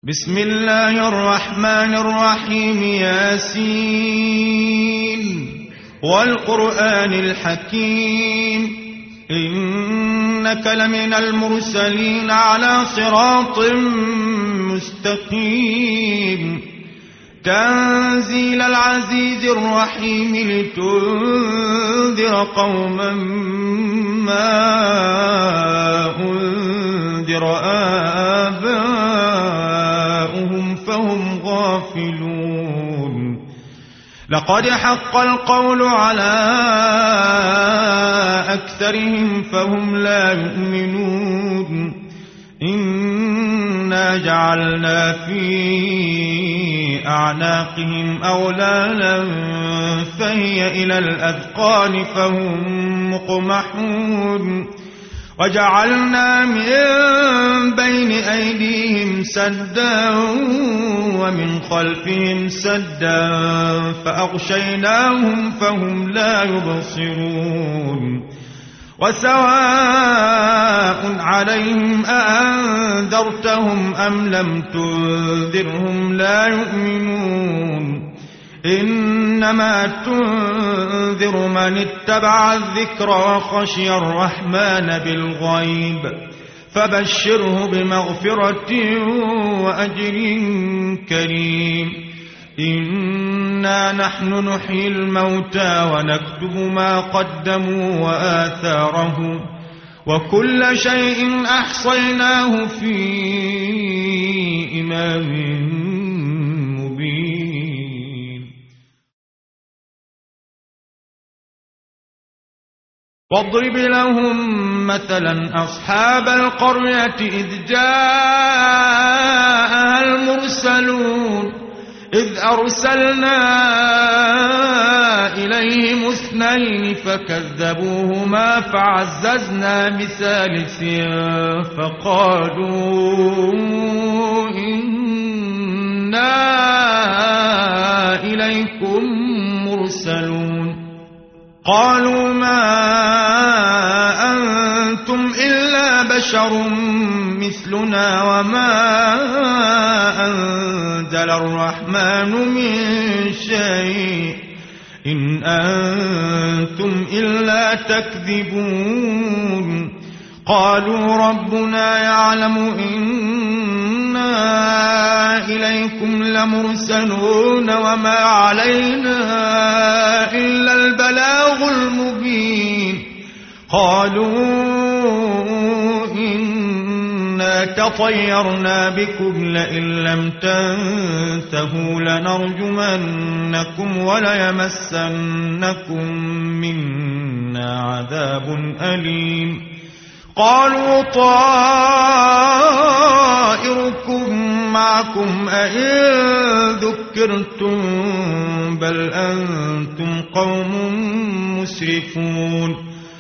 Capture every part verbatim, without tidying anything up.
بسم الله الرحمن الرحيم. ياسين والقرآن الحكيم إنك لمن المرسلين على صراط مستقيم تنزيل العزيز الرحيم لتنذر قوما ما أنذر آباؤهم فهم غافلون. لقد حق القول على أكثرهم فهم لا يؤمنون. إنا جعلنا في أعناقهم أغلالا فهي إلى الأذقان فهم مقمحون. وجعلنا من بين أيديهم سدا ومن خلفهم سدا فأغشيناهم فهم لا يبصرون. وسواء عليهم أأنذرتهم أم لم تنذرهم لا يؤمنون. إنما تنذر من اتبع الذكر وخشي الرحمن بالغيب فبشره بمغفرة وأجر كريم. إنا نحن نحيي الموتى ونكتب ما قدموا وآثارهم وكل شيء أحصيناه في إمام مبين. واضرب لهم مثلا أصحاب القرية إذ جاءها المرسلون إذ أرسلنا إليهم اثنين فكذبوهما فعززنا بثالث فقالوا إنا إليكم مرسلون. قالوا ما أنتم إلا بشر مثلنا وما أنزل الرحمن من شيء إن أنتم إلا تكذبون. قالوا ربنا يعلم إنا إليكم لمرسلون وما علينا إلا البلاغ المبين. قالوا إنا تطيرنا بكم لئن لم تنتهوا لنرجمنكم وليمسنكم منا عذاب أليم. قالوا طائركم معكم أئن ذكرتم بل أنتم قوم مسرفون.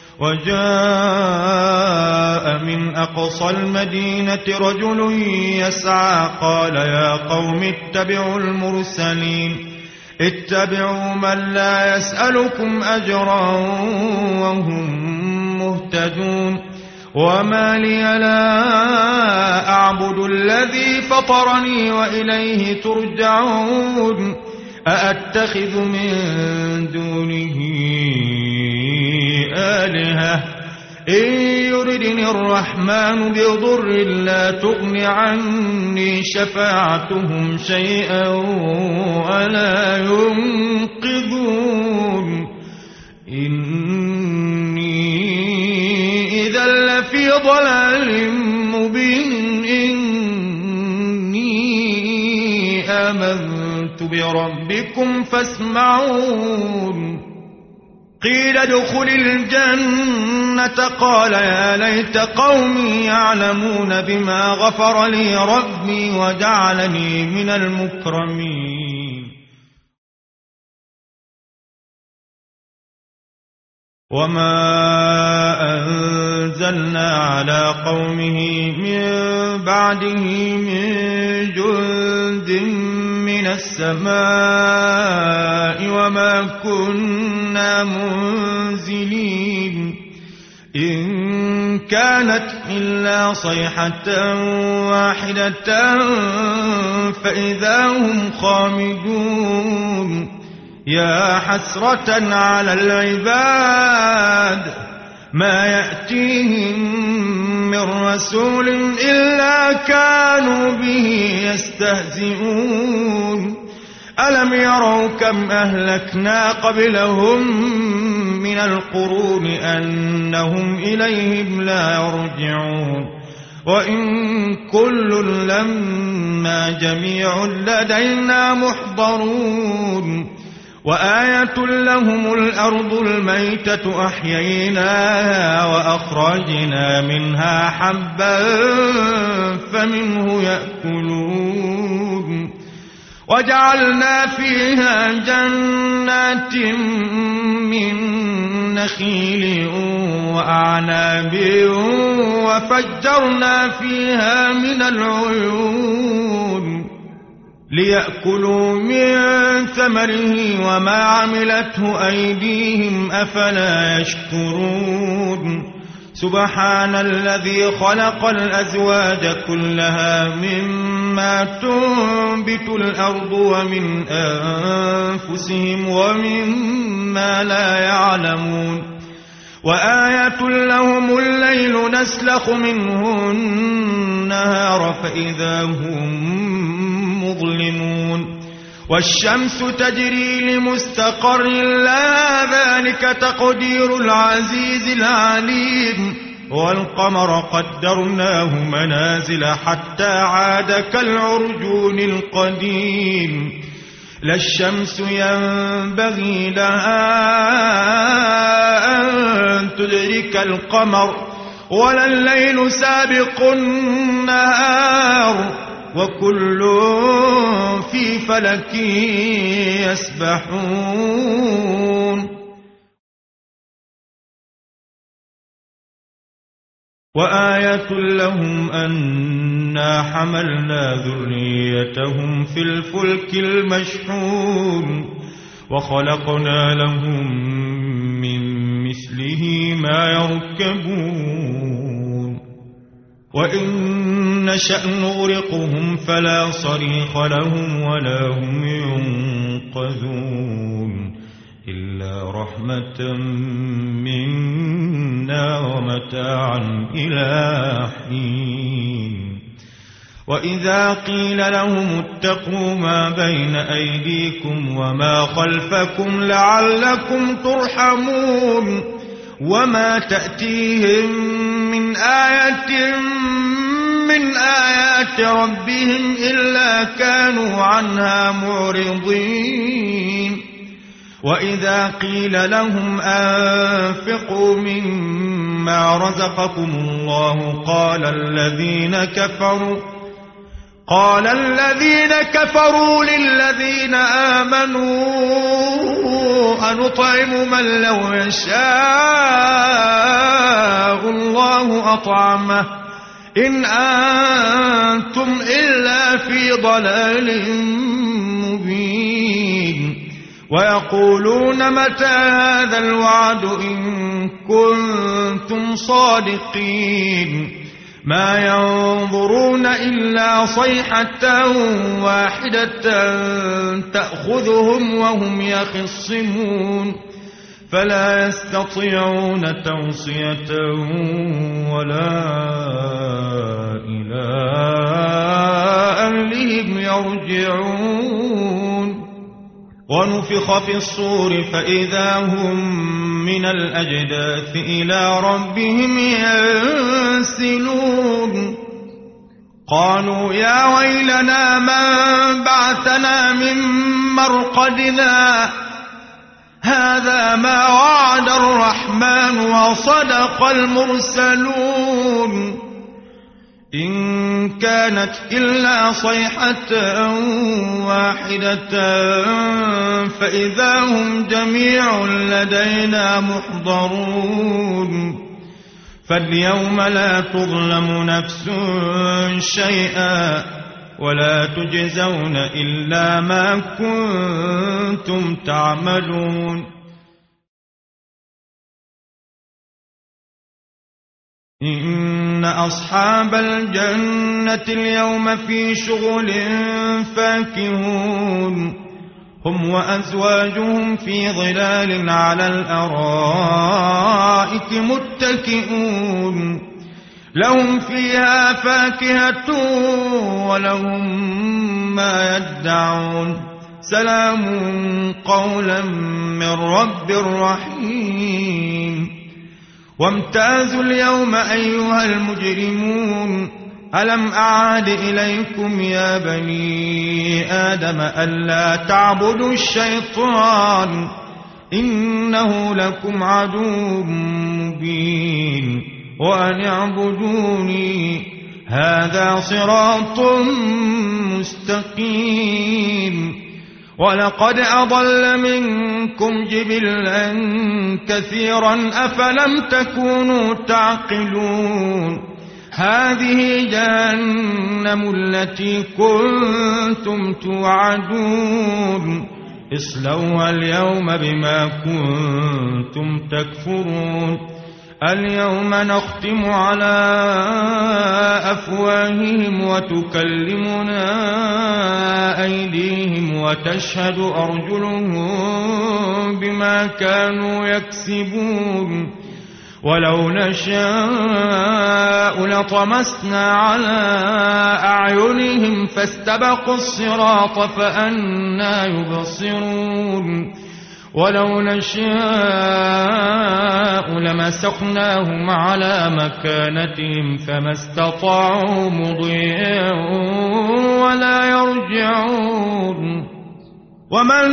وجاء من أقصى المدينة رجل يسعى قال يا قوم اتبعوا المرسلين اتبعوا من لا يسألكم أجرا وهم مهتدون. وما لي لا أعبد الذي فطرني وإليه ترجعون. أأتخذ من دونه آلهة إن يردني الرحمن بضر لا تغن عني شفاعتهم شيئا ولا ينقذون. إني إذا لفي ضلال مبين. إني آمنت بربكم فاسمعون. قيل ادخل الجنة قال يا ليت قومي يعلمون بما غفر لي ربي وجعلني من المكرمين. وما أنزلنا على قومه من بعده من جند من السماء وما كنا منزلين. إن كانت إلا صيحة واحدة فإذا هم خامدون يا حسرة على العباد ما يأتيهم من رسول إلا كانوا به يستهزئون ألم يروا كم أهلكنا قبلهم من القرون أنهم إليهم لا يرجعون وإن كل لما جميع لدينا محضرون وآية لهم الأرض الميتة أحييناها وأخرجنا منها حبا فمنه يأكلون وجعلنا فيها جنات من نخيل وأعناب وفجرنا فيها من العيون ليأكلوا من ثمره وما عملته أيديهم أفلا يشكرون سبحان الذي خلق الأزواج كلها مما تنبت الأرض ومن أنفسهم ومما لا يعلمون وآية لهم الليل نسلخ منه النهار فإذا هم مظلمون والشمس تجري لمستقر لها ذلك تقدير العزيز العليم والقمر قدرناه منازل حتى عاد كالعرجون القديم لا الشمس ينبغي لها أن تدرك القمر ولا الليل سابق النهار وكل في فلك يسبحون وآية لهم أنا حملنا ذريتهم في الفلك المشحون وخلقنا لهم من مثله ما يركبون وإن نشأ نغرقهم فلا صريخ لهم ولا هم ينقذون إلا رحمة منا ومتاعا إلى حين وإذا قيل لهم اتقوا ما بين أيديكم وما خلفكم لعلكم ترحمون وما تأتيهم من آية من آيات ربهم إلا كانوا عنها معرضين وإذا قيل لهم أنفقوا مما رزقكم الله قال الذين كفروا قال الذين كفروا للذين آمنوا أنطعم من لو يشاء الله أطعمه إن أنتم إلا في ضلال مبين ويقولون متى هذا الوعد إن كنتم صادقين ما ينظرون إلا صيحة واحدة تأخذهم وهم يخصمون فلا يستطيعون توصية ولا إلى أهلهم يرجعون ونفخ في الصور فإذا هم من الأجداث إلى ربهم ينسلون قالوا يا ويلنا من بعثنا من مرقدنا هذا ما وعد الرحمن وصدق المرسلون إن كانت إلا صيحة واحدة فإذا هم جميع لدينا محضرون فاليوم لا تظلم نفس شيئا ولا تجزون إلا ما كنتم تعملون إن أصحاب الجنة اليوم في شغل فاكهون هم وأزواجهم في ظلال على الأرائك متكئون لهم فيها فاكهة ولهم ما يدعون سلام قولا من رب رحيم وامتازوا اليوم أيها المجرمون ألم أعهد إليكم يا بني آدم ألا تعبدوا الشيطان إنه لكم عدو مبين وأن اعبدوني هذا صراط مستقيم ولقد أضل منكم جبلا كثيرا أفلم تكونوا تعقلون هذه جهنم التي كنتم توعدون اصلوها اليوم بما كنتم تكفرون اليوم نختم على أفواههم وتكلمنا أيديهم وتشهد أرجلهم بما كانوا يكسبون ولو نشاء لطمسنا على أعينهم فاستبقوا الصراط فأنى يبصرون ولو نشاء لمسخناهم على مكانتهم فما استطاعوا مضيا ولا يرجعون ومن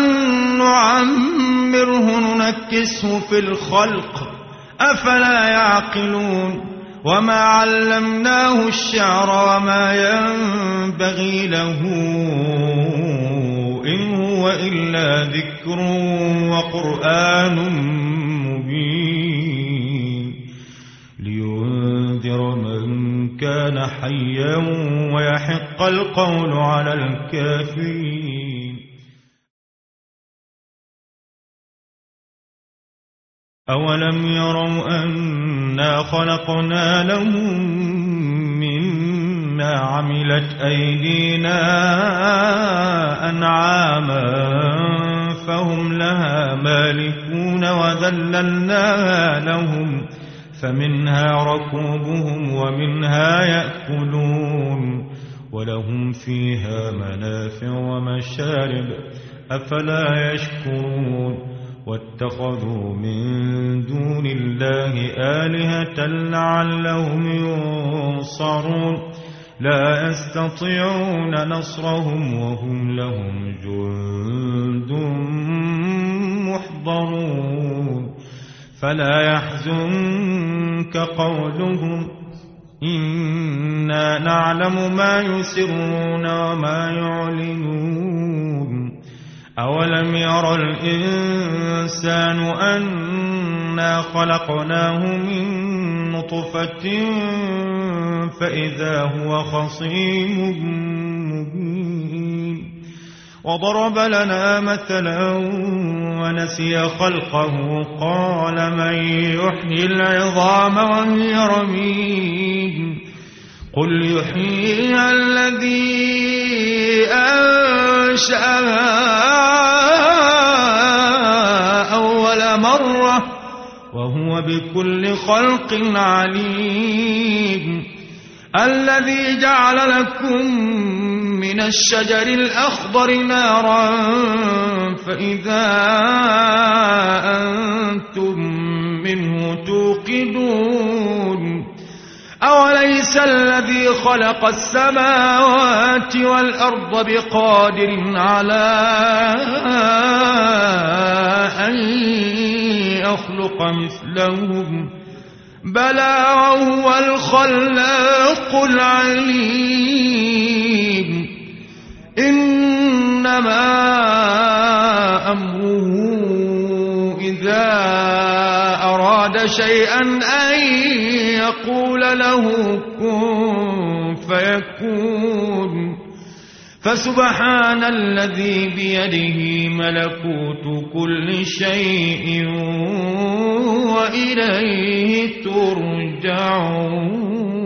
نعمره ننكسه في الخلق أفلا يعقلون وما علمناه الشعر وما ينبغي له إن هو إلا ذكر وقرآن مبين لينذر من كان حيا ويحق القول على الكافرين أولم يروا أنا خلقنا لهم مما عملت أيدينا أنعاما فهم لها مالكون وذللناها لهم فمنها ركوبهم ومنها يأكلون ولهم فيها منافع ومشارب أفلا يشكرون واتخذوا من دون الله آلهة لعلهم ينصرون لا يستطيعون نصرهم وهم لهم جند محضرون فلا يحزنك قولهم إنا نعلم ما يسرون وما يعلنون أولم ير الإنسان أنا خلقناه من نطفة فإذا هو خصيم مبين وضرب لنا مثلا ونسي خلقه قال من يحيي العظام وهي رميم قل يحييها الذي أنشأها أول مرة وهو بكل خلق عليم الذي جعل لكم من الشجر الأخضر نارا فإذا أنتم منه توقدون أوليس الذي خلق السماوات والأرض بقادر على أن يخلق مثلهم بلى وهو الخلاق العليم إنما أمره إذا أراد شيئا أن يقول له كن فيكون فسبحان الذي بيده ملكوت كل شيء وإليه ترجعون.